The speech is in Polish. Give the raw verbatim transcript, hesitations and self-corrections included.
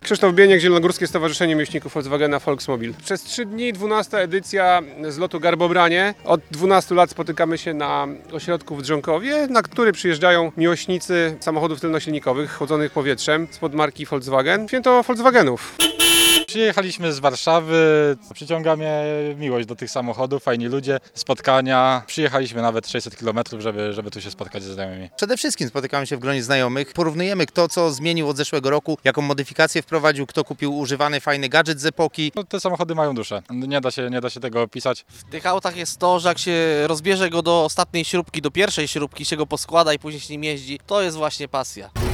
Krzysztof Bieniek, Zielonogórskie Stowarzyszenie Miłośników Volkswagena Volksmobil. Przez trzy dni, dwunasta edycja zlotu Garbobranie. Od dwunastu lat spotykamy się na ośrodku w Drzonkowie, na który przyjeżdżają miłośnicy samochodów tylnosilnikowych chłodzonych powietrzem spod marki Volkswagen. Święto Volkswagenów. Przyjechaliśmy z Warszawy, przyciąga mnie miłość do tych samochodów, fajni ludzie, spotkania. Przyjechaliśmy nawet sześćset kilometrów, żeby, żeby tu się spotkać ze znajomymi. Przede wszystkim spotykamy się w gronie znajomych, porównujemy kto co zmienił od zeszłego roku, jaką modyfikację wprowadził, kto kupił używany fajny gadżet z epoki. No, te samochody mają duszę, nie da się, nie da się tego opisać. W tych autach jest to, że jak się rozbierze go do ostatniej śrubki, do pierwszej śrubki, się go poskłada i później się nim jeździ, to jest właśnie pasja.